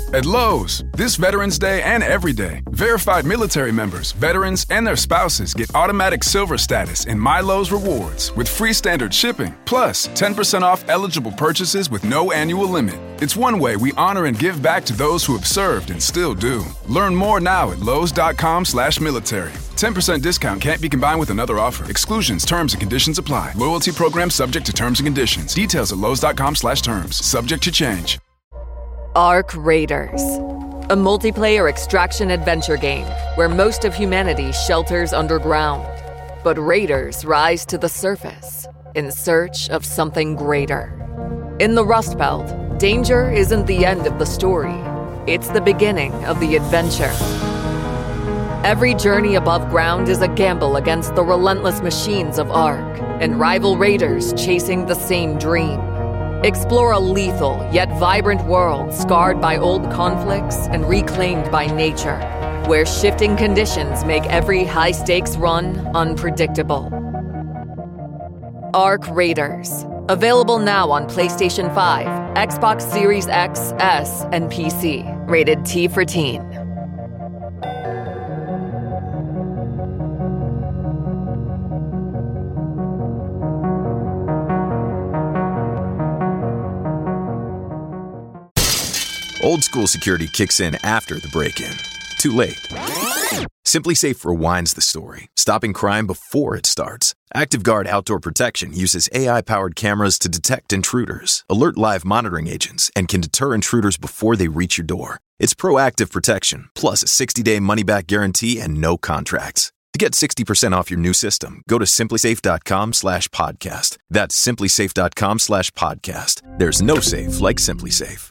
At Lowe's, this Veterans Day and every day, verified military members, veterans, and their spouses get automatic silver status in My Lowe's Rewards with free standard shipping, plus 10% off eligible purchases with no annual limit. It's one way we honor and give back to those who have served and still do. Learn more now at lowes.com/military. 10% discount can't be combined with another offer. Exclusions, terms, and conditions apply. Loyalty program subject to terms and conditions. Details at lowes.com/terms. Subject to change. Ark Raiders, a multiplayer extraction adventure game where most of humanity shelters underground. But raiders rise to the surface in search of something greater. In the Rust Belt, danger isn't the end of the story. It's the beginning of the adventure. Every journey above ground is a gamble against the relentless machines of Ark and rival raiders chasing the same dream. Explore a lethal yet vibrant world scarred by old conflicts and reclaimed by nature, where shifting conditions make every high-stakes run unpredictable. Ark Raiders. Available now on PlayStation 5, Xbox Series X, S, and PC. Rated T for Teen. Old school security kicks in after the break-in. Too late. SimpliSafe rewinds the story, stopping crime before it starts. ActiveGuard Outdoor Protection uses AI-powered cameras to detect intruders, alert live monitoring agents, and can deter intruders before they reach your door. It's proactive protection, plus a 60-day money-back guarantee and no contracts. To get 60% off your new system, go to simplisafe.com/podcast. That's simplisafe.com/podcast. There's no safe like SimpliSafe.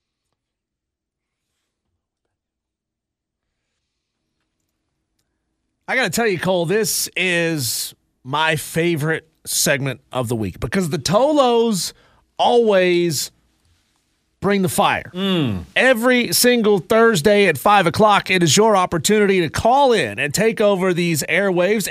I got to tell you, Cole, this is my favorite segment of the week because the Tolos always bring the fire. Every single Thursday at 5 o'clock, it is your opportunity to call in and take over these airwaves,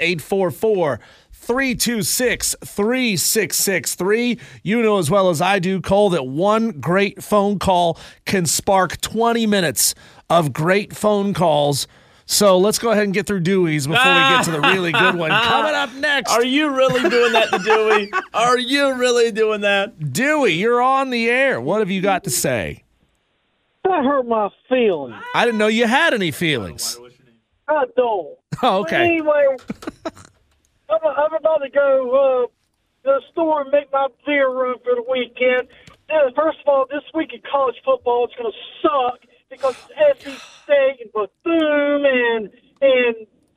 844-326-3663. You know as well as I do, Cole, that one great phone call can spark 20 minutes of great phone calls. So let's go ahead and get through Dewey's before we get to the really good one. Coming up next. Are you really doing that to Dewey? Are you really doing that? Dewey, you're on the air. What have you got to say? That hurt my feelings. I didn't know you had any feelings. I don't. Oh, okay. But anyway, I'm about to go to the store and make my beer run for the weekend. First of all, this week in college football, it's going to suck because it's SC State and Bethune and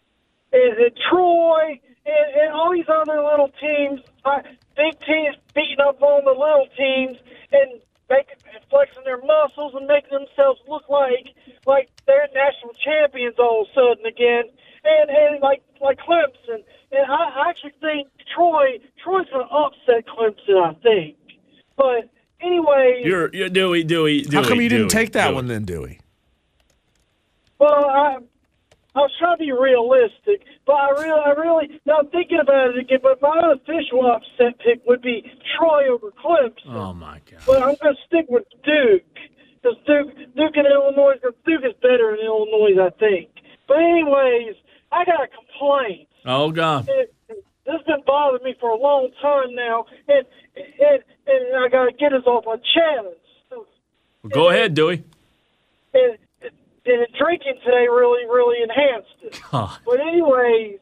Troy and all these other little teams, big teams beating up on the little teams and flexing their muscles and making themselves look like they're national champions all of a sudden again, and like Clemson. And I actually think Troy's going to upset Clemson, I think. But anyway, you're Dewey. How come you didn't take that Dewey. one then, Dewey? Well, I was trying to be realistic, but I really, now I'm thinking about it again, but my unofficial upset pick would be Troy over Clemson. Oh, my God. But I'm going to stick with Duke, because Duke and Illinois, Duke is better in Illinois, I think. But anyways, I got a complaint. Oh, God. This has been bothering me for a long time now, and I got to get this off my chest. Go ahead, Dewey. And drinking today really, really enhanced it. God. But anyways,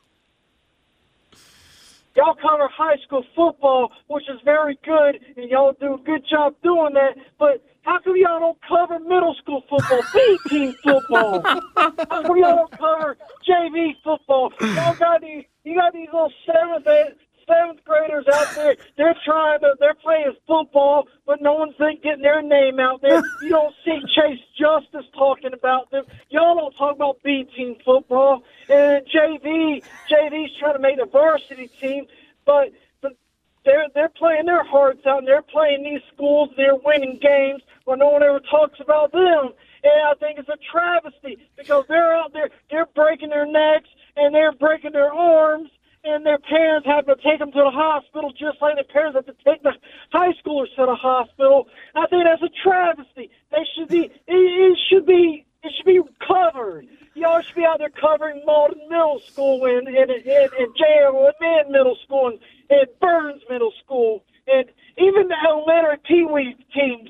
y'all cover high school football, which is very good, and y'all do a good job doing that. But how come y'all don't cover middle school football, B-team football? How come y'all don't cover JV football? You got these little seventh graders out there. They're playing football, but no one's getting their name out there. You don't see Chase Justice talking about them. Y'all don't talk about B-team football. And JV's trying to make a varsity team, but they're playing their hearts out, and they're playing these schools. They're winning games, but no one ever talks about them. And I think it's a travesty because they're out there, they're breaking their necks and they're breaking their arms. And their parents have to take them to the hospital just like the parents have to take the high schoolers to the hospital. I think that's a travesty. They should be,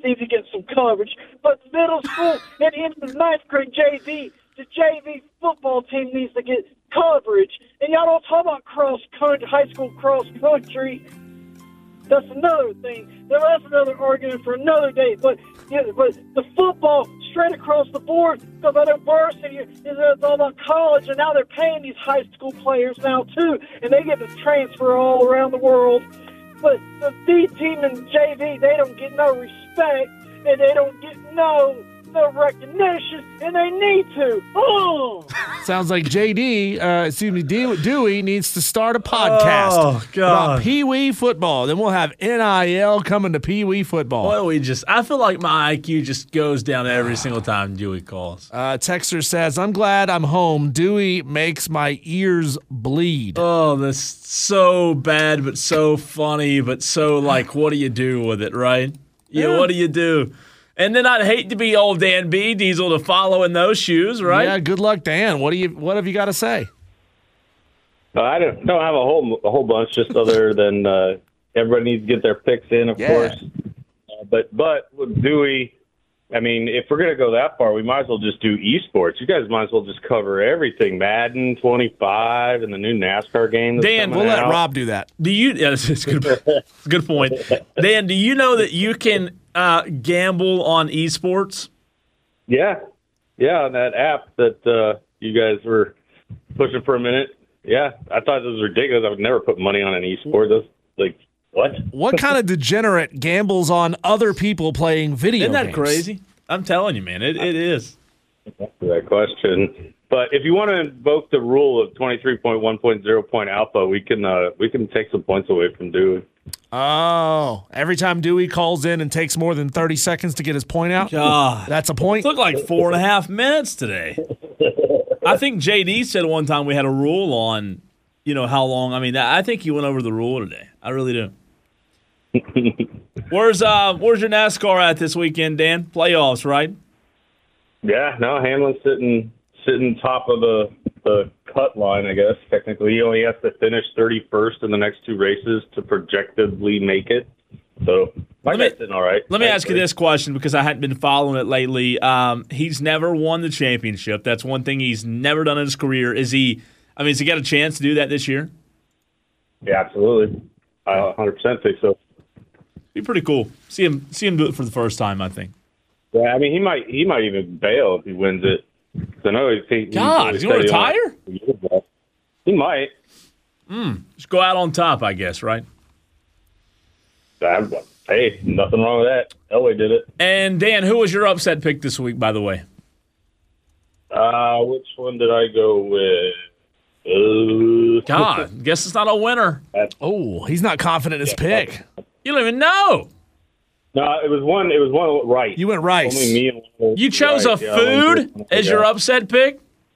needs to get some coverage. But middle school and into the ninth grade JV, the JV football team needs to get coverage. And y'all don't talk about cross-country, high school cross-country. That's another thing. That's another argument for another day. But the football straight across the board, because of diversity, it's all about college, and now they're paying these high school players now too, and they get to transfer all around the world. But the D team and JV, they don't get no respect, and they don't get no recognition, and they need to. Oh! Sounds like Dewey needs to start a podcast about Pee Wee football. Then we'll have NIL coming to Pee Wee football. Boy, I feel like my IQ just goes down every single time Dewey calls. Texter says, I'm glad I'm home. Dewey makes my ears bleed. Oh, that's so bad, but so funny, but so like, what do you do with it, right? Yeah, what do you do? And then I'd hate to be old Dan B. Diesel to follow in those shoes, right? Yeah, good luck, Dan. What have you got to say? I don't have a whole bunch, just other than everybody needs to get their picks in, of course. But with Dewey, I mean, if we're going to go that far, we might as well just do esports. You guys might as well just cover everything. Madden 25 and the new NASCAR game. Dan, we'll let Rob do that. That's good. Good point. Dan, do you know that you can gamble on esports? Yeah, on that app that you guys were pushing for a minute. Yeah, I thought this was ridiculous. I would never put money on an esport. That's like, what? What kind of degenerate gambles on other people playing video games? Isn't that crazy? I'm telling you, man, it is. That's that question. But if you want to invoke the rule of 23.1.0 point alpha, we can take some points away from Dewey. Oh, every time Dewey calls in and takes more than 30 seconds to get his point out, God, that's a point? It took like 4.5 minutes today. I think JD said one time we had a rule on, how long. I mean, I think you went over the rule today. I really do. Where's your NASCAR at this weekend, Dan? Playoffs, right? Yeah, no, Hamlin's sitting top of the cut line, I guess. Technically, he only has to finish 31st in the next two races to projectedly make it. So, my guy's sitting all right. Let me ask you this question, because I hadn't been following it lately. He's never won the championship. That's one thing he's never done in his career. Has he got a chance to do that this year? Yeah, absolutely. I 100% think so. Be pretty cool. See him do it for the first time, I think. Yeah, I mean, he might even bail if he wins it. I know he's he's going to retire? He might. Just go out on top, I guess, right? Hey, nothing wrong with that. Elway did it. And Dan, who was your upset pick this week, by the way? Which one did I go with? God, guess it's not a winner. Oh, he's not confident in his pick. You don't even know. No, it was one with Rice. You went Rice. Only me and you chose Rice. a food as your upset pick?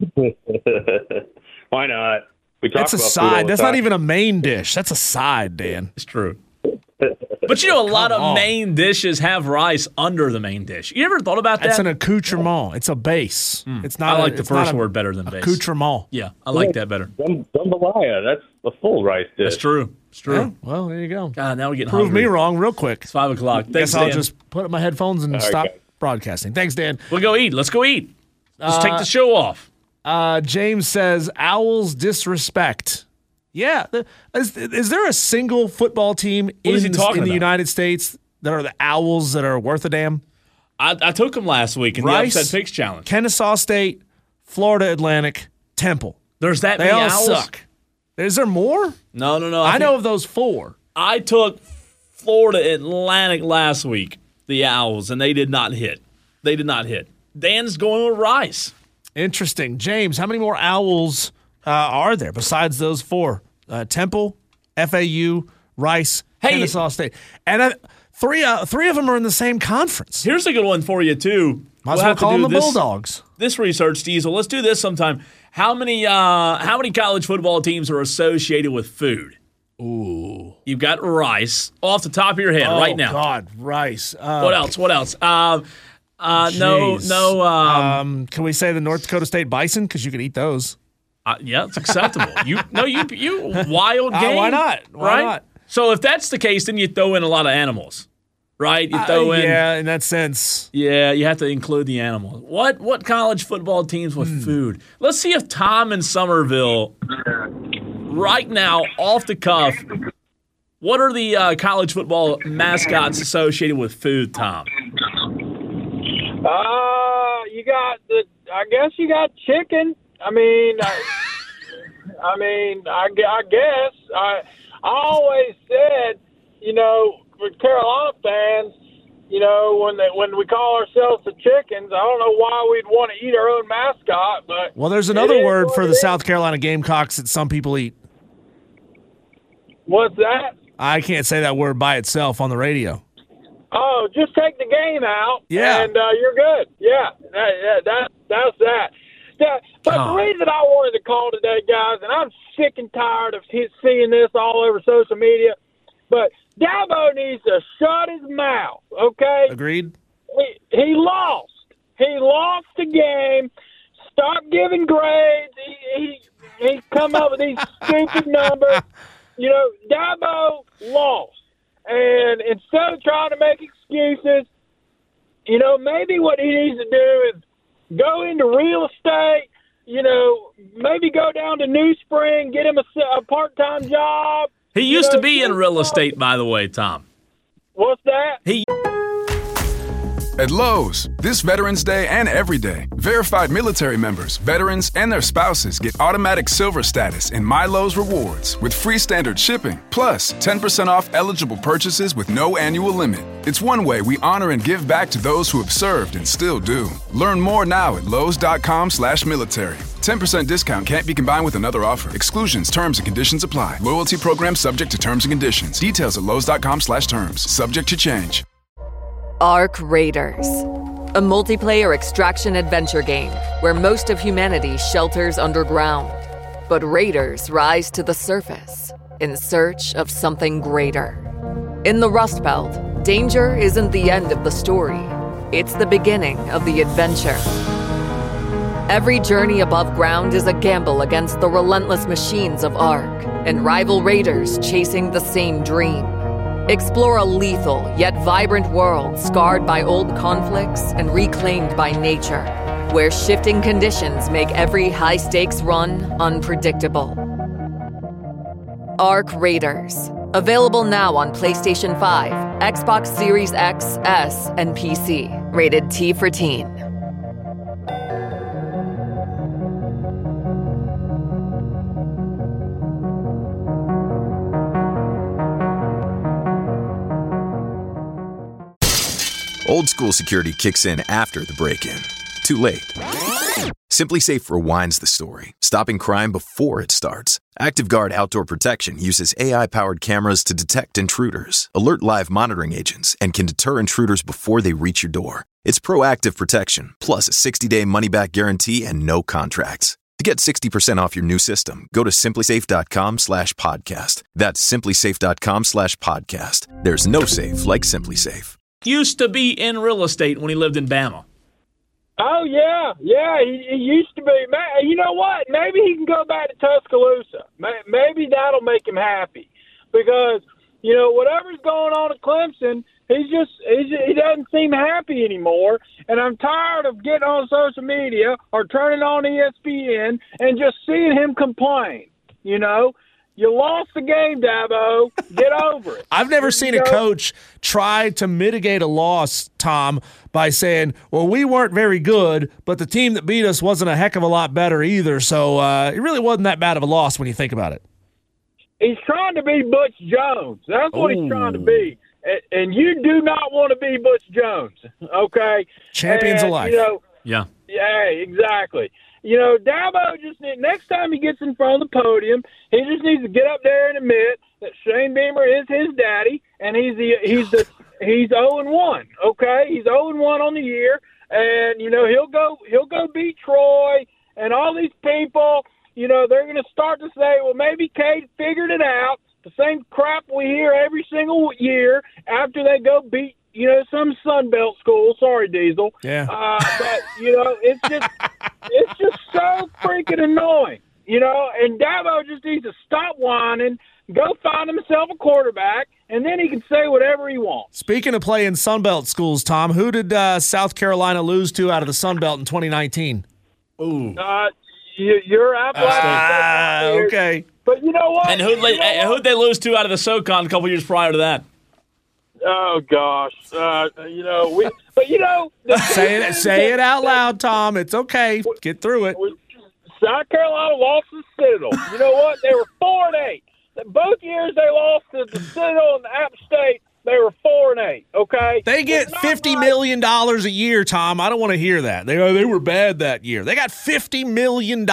Why not? That's a side. That's not even a main dish. That's a side, Dan. It's true. But a lot of main dishes have rice under the main dish. You ever thought about that? It's an accoutrement. It's a base. It's not. I like the first word better than base. Accoutrement. Yeah, I like that better. Jambalaya. That's a full rice dish. That's true. It's true. Yeah, well, there you go. God, now we're getting Prove hungry. me wrong real quick. It's 5 o'clock. Thanks, Guess I'll Dan. just put up my headphones and stop broadcasting. Thanks, Dan. We'll go eat. Let's go eat. Let's take the show off. James says, Owls disrespect. Yeah. Is there a single football team in the United States that are the Owls that are worth a damn? I took them last week in Rice, the Upset Picks Challenge. Kennesaw State, Florida Atlantic, Temple. There's that many Owls? They all suck. Is there more? No. I know of those four. I took Florida Atlantic last week, the Owls, and they did not hit. Dan's going with Rice. Interesting. James, how many more Owls are there besides those four? Temple, FAU, Rice, Kennesaw State. And three of them are in the same conference. Here's a good one for you, too. Might as well call them the Bulldogs. This research, Diesel. Let's do this sometime. How many college football teams are associated with food? Ooh. You've got Rice off the top of your head right now. Oh, God, Rice. What else? No. Can we say the North Dakota State Bison? Because you can eat those. Yeah, it's acceptable. you wild game. Why not? Why not? So if that's the case, then you throw in a lot of animals. right? You throw in. Yeah, in that sense. Yeah, you have to include the animals. What college football teams with food? Let's see if Tom in Somerville, right now, off the cuff, what are the college football mascots associated with food, Tom? You got I guess you got chicken. I guess I always said, with Carolina fans, when we call ourselves the Chickens, I don't know why we'd want to eat our own mascot, but well, there's another word for the South Carolina Gamecocks that some people eat. What's that? I can't say that word by itself on the radio. Oh, just take the game out, yeah, and you're good. Yeah, that's that. But the reason I wanted to call today, guys, and I'm sick and tired of seeing this all over social media, but Dabo needs to shut his mouth, okay? Agreed. He lost. He lost the game. Stop giving grades. He come up with these stupid numbers. Dabo lost. And instead of trying to make excuses, maybe what he needs to do is go into real estate, maybe go down to New Spring, get him a part-time job. He used to be in real estate, by the way, Tom. What's that? At Lowe's, this Veterans Day and every day, verified military members, veterans, and their spouses get automatic silver status in My Lowe's Rewards with free standard shipping, plus 10% off eligible purchases with no annual limit. It's one way we honor and give back to those who have served and still do. Learn more now at lowes.com/military. 10% discount can't be combined with another offer. Exclusions, terms, and conditions apply. Loyalty program subject to terms and conditions. Details at lowes.com/terms. Subject to change. Arc Raiders, a multiplayer extraction adventure game where most of humanity shelters underground. But raiders rise to the surface in search of something greater. In the Rust Belt, danger isn't the end of the story. It's the beginning of the adventure. Every journey above ground is a gamble against the relentless machines of Arc and rival raiders chasing the same dream. Explore a lethal yet vibrant world scarred by old conflicts and reclaimed by nature, where shifting conditions make every high-stakes run unpredictable. Arc Raiders. Available now on PlayStation 5, Xbox Series X, S, and PC. Rated T for Teen. Old school security kicks in after the break-in. Too late. SimpliSafe rewinds the story, stopping crime before it starts. ActiveGuard Outdoor Protection uses AI-powered cameras to detect intruders, alert live monitoring agents, and can deter intruders before they reach your door. It's proactive protection, plus a 60-day money-back guarantee and no contracts. To get 60% off your new system, go to SimpliSafe.com/podcast. That's SimpliSafe.com/podcast. There's no safe like SimpliSafe. Used to be in real estate when he lived in Bama. Oh, yeah, he used to be. You know what? Maybe he can go back to Tuscaloosa. Maybe that'll make him happy because, whatever's going on at Clemson, he doesn't seem happy anymore. And I'm tired of getting on social media or turning on ESPN and just seeing him complain, You lost the game, Dabo. Get over it. I've never seen a coach try to mitigate a loss, Tom, by saying, well, we weren't very good, but the team that beat us wasn't a heck of a lot better either, so it really wasn't that bad of a loss when you think about it. He's trying to be Butch Jones. That's what he's trying to be. And you do not want to be Butch Jones, okay? Champions of life. Yeah, exactly. Dabo next time he gets in front of the podium, he just needs to get up there and admit that Shane Beamer is his daddy, and he's 0-1. Okay, he's 0-1 on the year, and he'll go beat Troy and all these people. They're going to start to say, well, maybe Cade figured it out. The same crap we hear every single year after they go beat some Sun Belt school. Sorry, Diesel. Yeah. But it's just so freaking annoying, and Dabo just needs to stop whining, go find himself a quarterback, and then he can say whatever he wants. Speaking of playing Sunbelt schools, Tom, who did South Carolina lose to out of the Sunbelt in 2019? Ooh. You're Appalachian. Okay. But you know what? And who'd they lose to out of the SoCon a couple years prior to that? Oh gosh, Say it out loud, Tom. It's okay. Get through it. South Carolina lost to Citadel. You know what? They were 4-8. Both years they lost to the Citadel and App State. They were 4-8. Okay. They get $50 million a year, Tom. I don't want to hear that. They were bad that year. They got $50 million.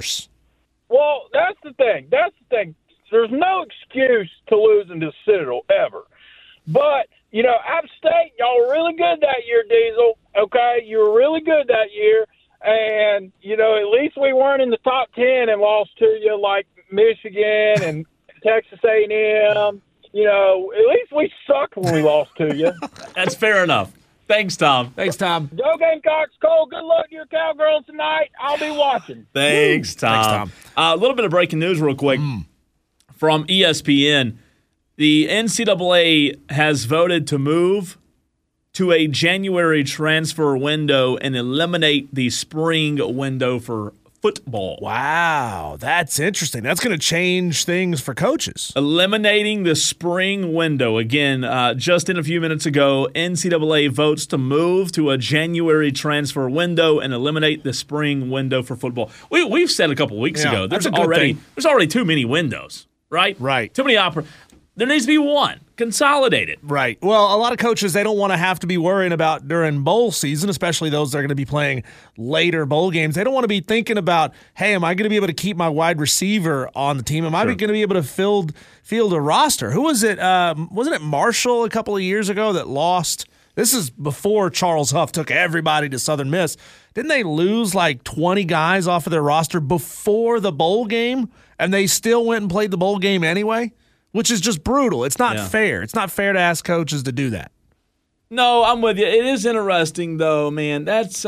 Well, that's the thing. There's no excuse to losing to Citadel ever. But, App State, y'all were really good that year, Diesel. Okay? You were really good that year. And, at least we weren't in the top 10 and lost to you like Michigan and Texas A&M. At least we sucked when we lost to you. That's fair enough. Thanks, Tom. Thanks, Tom. Go Gamecocks. Cole, good luck to your Cowgirls tonight. I'll be watching. Thanks, Tom. A little bit of breaking news real quick from ESPN. The NCAA has voted to move to a January transfer window and eliminate the spring window for football. Wow, that's interesting. That's going to change things for coaches. Eliminating the spring window. Again, just in a few minutes ago, NCAA votes to move to a January transfer window and eliminate the spring window for football. We've said a couple weeks ago, there's already too many windows, right? Right. Too many There needs to be one. Consolidated. Right. Well, a lot of coaches, they don't want to have to be worrying about during bowl season, especially those that are going to be playing later bowl games. They don't want to be thinking about, hey, am I going to be able to keep my wide receiver on the team? Am I going to be able to field a roster? Who was it? Wasn't it Marshall a couple of years ago that lost? This is before Charles Huff took everybody to Southern Miss. Didn't they lose like 20 guys off of their roster before the bowl game, and they still went and played the bowl game anyway? Which is just brutal. It's not fair. It's not fair to ask coaches to do that. No, I'm with you. It is interesting, though, man. That's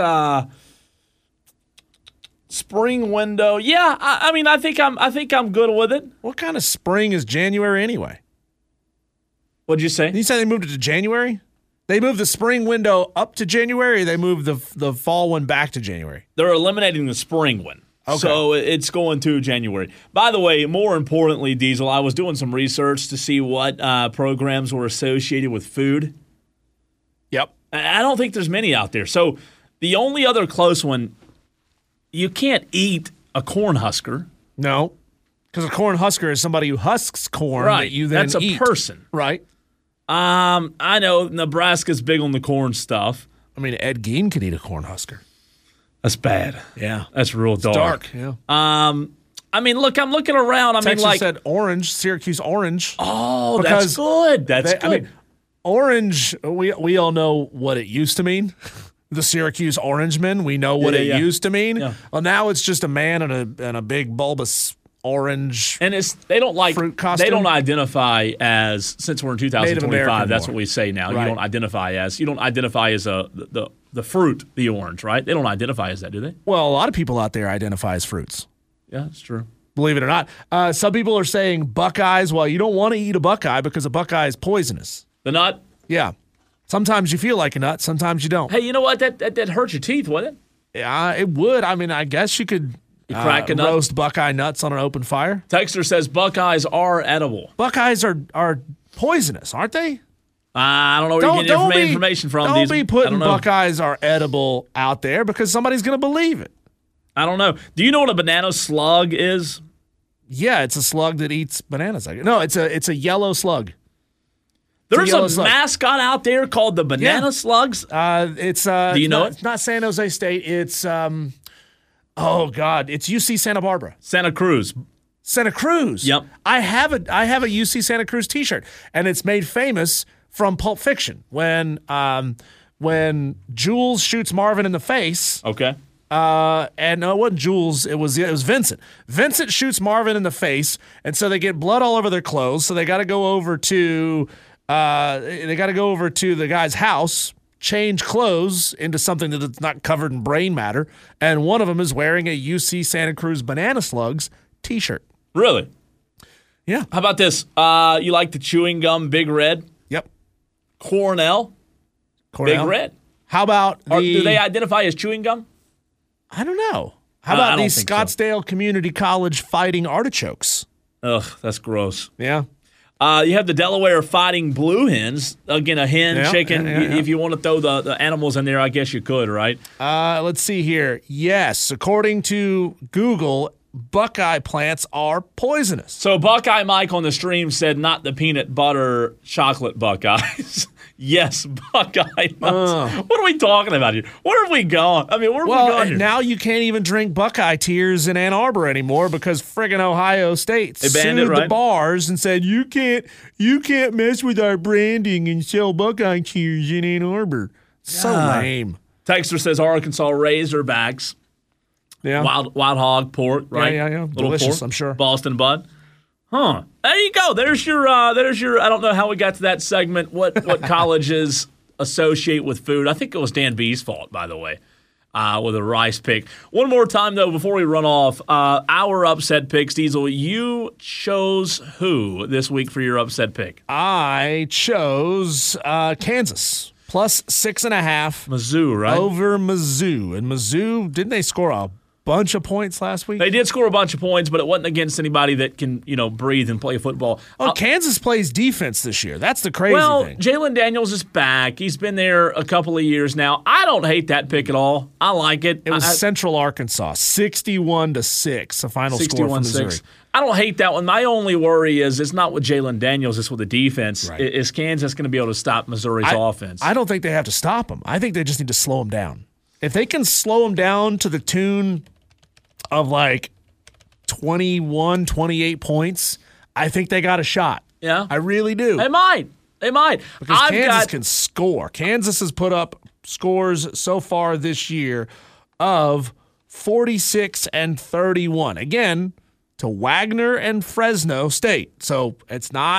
spring window. Yeah, I think I'm good with it. What kind of spring is January anyway? What'd you say? You said they moved it to January? They moved the spring window up to January, or they moved the fall one back to January? They're eliminating the spring one. Okay. So it's going to January. By the way, more importantly, Diesel, I was doing some research to see what programs were associated with food. Yep. I don't think there's many out there. So the only other close one, you can't eat a corn husker. No, because a corn husker is somebody who husks corn that you then eat. That's a person. Right. I know Nebraska's big on the corn stuff. I mean, Ed Gein could eat a corn husker. That's bad. Yeah. That's real dark. Yeah. Look, I'm looking around. Texas said orange, Syracuse orange. Oh, that's good. That's good. Orange, we all know what it used to mean. The Syracuse Orangemen, we know what it used to mean. Yeah. Well, now it's just a man in a big bulbous orange and they don't like fruit costume. They don't identify as, since we're in 2025, that's what we say now. Right. You don't identify as the fruit, the orange, right? They don't identify as that, do they? Well, a lot of people out there identify as fruits. Yeah, that's true. Believe it or not. Some people are saying Buckeyes. Well, you don't want to eat a Buckeye because a Buckeye is poisonous. The nut? Yeah. Sometimes you feel like a nut, sometimes you don't. Hey, you know what? That hurt your teeth, wouldn't it? Yeah, it would. I mean, I guess you could crack a nut. Roast Buckeye nuts on an open fire. Texter says Buckeyes are edible. Buckeyes are poisonous, aren't they? I don't know where you're getting information from. Don't be putting Buckeyes are edible out there because somebody's going to believe it. I don't know. Do you know what a banana slug is? Yeah, it's a slug that eats bananas. No, it's a yellow slug. There's a mascot out there called the banana slugs. It's do you know it? It's not San Jose State. It's oh God, it's UC Santa Barbara. Santa Cruz. Santa Cruz. Yep. I have a UC Santa Cruz T-shirt, and it's made famous from Pulp Fiction when Jules shoots Marvin in the face. Okay. And no, it wasn't Jules. It was Vincent. Vincent shoots Marvin in the face, and so they get blood all over their clothes. So they got to go over to the guy's house, change clothes into something that's not covered in brain matter, and one of them is wearing a UC Santa Cruz Banana Slugs T-shirt. Really? Yeah. How about this? You like the chewing gum Big Red? Yep. Cornell. Big Red. How about do they identify as chewing gum? I don't know. How about I the don't think so. Scottsdale Community College Fighting Artichokes? Ugh, that's gross. Yeah. You have the Delaware Fighting Blue Hens. Again, a hen, chicken. Yeah. If you want to throw the animals in there, I guess you could, right? Let's see here. Yes, according to Google, Buckeye plants are poisonous. So Buckeye Mike on the stream said not the peanut butter chocolate Buckeyes. Yes, Buckeye nuts. What are we talking about here? Where have we gone? I mean, where have we gone here? Now you can't even drink Buckeye Tears in Ann Arbor anymore because friggin' Ohio State banned it, sued right? the bars and said you can't mess with our branding and sell Buckeye Tears in Ann Arbor. So lame. Texter says Arkansas Razorbacks. Yeah. Wild hog pork, right? Yeah. Little Delicious, pork, I'm sure. Boston bud. Huh. There you go. There's your I don't know how we got to that segment, what colleges associate with food. I think it was Dan B's fault, by the way, with a rice pick. One more time, though, before we run off, our upset picks. Diesel, you chose who this week for your upset pick? I chose Kansas. Plus 6.5. Mizzou, right? Over Mizzou. And Mizzou, didn't they score a bunch of points last week? They did score a bunch of points, but it wasn't against anybody that can, breathe and play football. Kansas plays defense this year. That's the crazy thing. Jalen Daniels is back. He's been there a couple of years now. I don't hate that pick at all. I like it. It was Central Arkansas, 61-6, a final score for Missouri. I don't hate that one. My only worry is it's not with Jalen Daniels, it's with the defense. Right. Is Kansas going to be able to stop Missouri's offense? I don't think they have to stop them. I think they just need to slow them down. If they can slow them down to the tune of like 21, 28 points, I think they got a shot. Yeah. I really do. They might. Because Kansas can score. Kansas has put up scores so far this year of 46 and 31. Again, to Wagner and Fresno State. So they're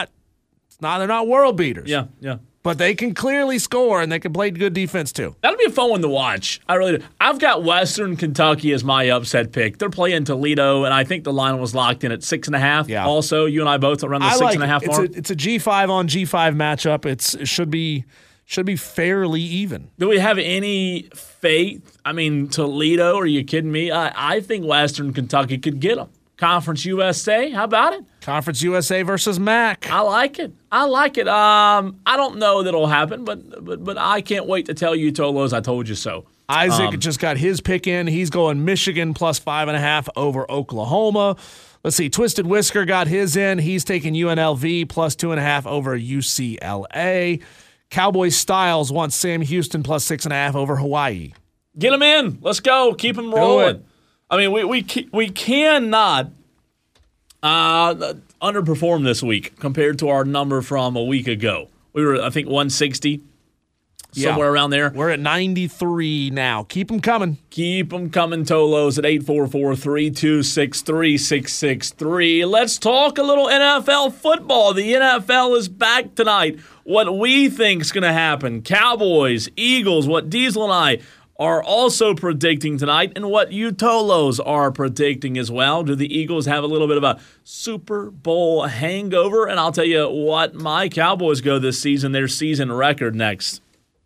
not world beaters. Yeah. But they can clearly score, and they can play good defense, too. That'll be a fun one to watch. I really do. I've got Western Kentucky as my upset pick. They're playing Toledo, and I think the line was locked in at 6.5. Yeah. Also, you and I both around the 6.5 mark. It's a G5 on G5 matchup. It should be fairly even. Do we have any faith? I mean, Toledo, are you kidding me? I think Western Kentucky could get them. Conference USA, how about it? Conference USA versus MAC. I like it. I don't know that'll happen, but I can't wait to tell you, Tolos, I told you so. Isaac just got his pick in. He's going Michigan plus 5.5 over Oklahoma. Let's see. Twisted Whisker got his in. He's taking UNLV plus 2.5 over UCLA. Cowboy Styles wants Sam Houston plus 6.5 over Hawaii. Get him in. Let's go. Keep him rolling. I mean, we cannot underperform this week compared to our number from a week ago. We were, I think, 160, somewhere around there. We're at 93 now. Keep them coming. Keep them coming, Tolos, at 844-326-3663. Let's talk a little NFL football. The NFL is back tonight. What we think is going to happen. Cowboys, Eagles, what Diesel and I are also predicting tonight, and what you Tolos are predicting as well. Do the Eagles have a little bit of a Super Bowl hangover? And I'll tell you what my Cowboys go this season, their season record next.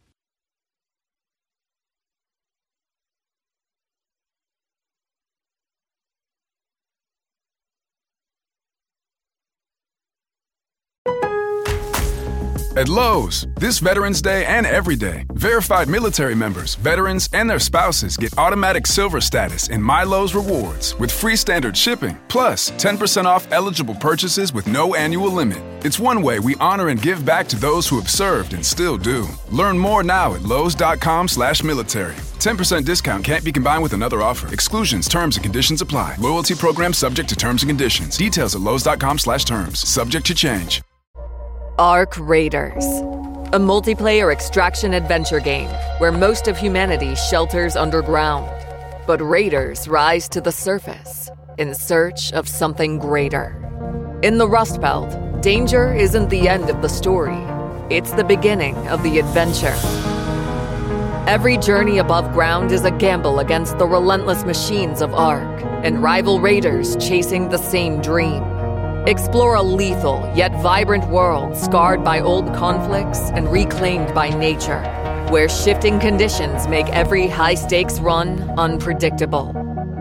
At Lowe's, this Veterans Day and every day, verified military members, veterans, and their spouses get automatic silver status in My Lowe's Rewards with free standard shipping, plus 10% off eligible purchases with no annual limit. It's one way we honor and give back to those who have served and still do. Learn more now at Lowes.com/military. 10% discount can't be combined with another offer. Exclusions, terms, and conditions apply. Loyalty program subject to terms and conditions. Details at Lowes.com/terms. Subject to change. Ark Raiders, a multiplayer extraction adventure game where most of humanity shelters underground. But raiders rise to the surface in search of something greater. In the Rust Belt, danger isn't the end of the story. It's the beginning of the adventure. Every journey above ground is a gamble against the relentless machines of Ark and rival raiders chasing the same dream. Explore a lethal yet vibrant world scarred by old conflicts and reclaimed by nature, where shifting conditions make every high-stakes run unpredictable.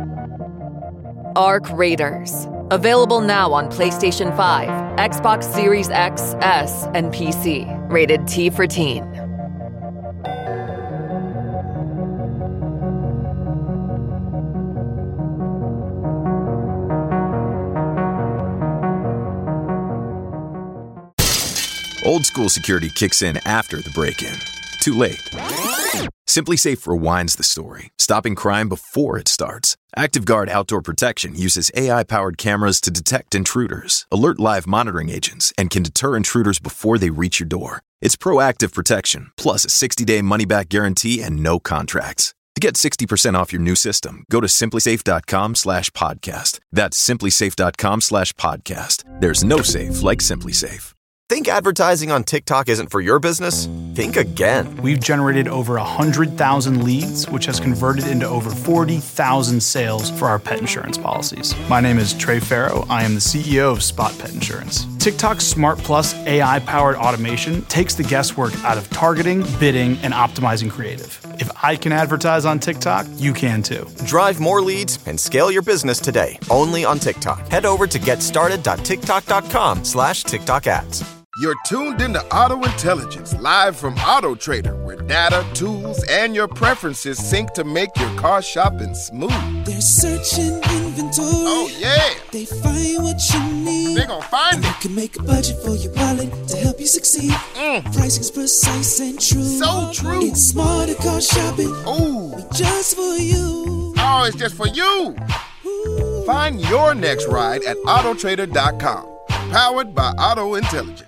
Ark Raiders. Available now on PlayStation 5, Xbox Series X, S, and PC. Rated T for Teen. Old school security kicks in after the break-in. Too late. SimpliSafe rewinds the story, stopping crime before it starts. ActiveGuard Outdoor Protection uses AI-powered cameras to detect intruders, alert live monitoring agents, and can deter intruders before they reach your door. It's proactive protection, plus a 60-day money-back guarantee and no contracts. To get 60% off your new system, go to simplisafe.com/podcast. That's simplisafe.com/podcast. There's no safe like SimpliSafe. Think advertising on TikTok isn't for your business? Think again. We've generated over 100,000 leads, which has converted into over 40,000 sales for our pet insurance policies. My name is Trey Farrow. I am the CEO of Spot Pet Insurance. TikTok's Smart Plus AI-powered automation takes the guesswork out of targeting, bidding, and optimizing creative. If I can advertise on TikTok, you can too. Drive more leads and scale your business today, only on TikTok. Head over to getstarted.tiktok.com/TikTok ads. You're tuned into Auto Intelligence, live from Auto Trader, where data, tools, and your preferences sync to make your car shopping smooth. They're searching inventory. Oh, yeah. They find what you need. They're gonna find it. You can make a budget for your wallet to help you succeed. Pricing's precise and true. So true. It's smarter car shopping. Ooh. Just for you. Oh, it's just for you. Ooh. Find your next ride at autotrader.com. Powered by Auto Intelligence.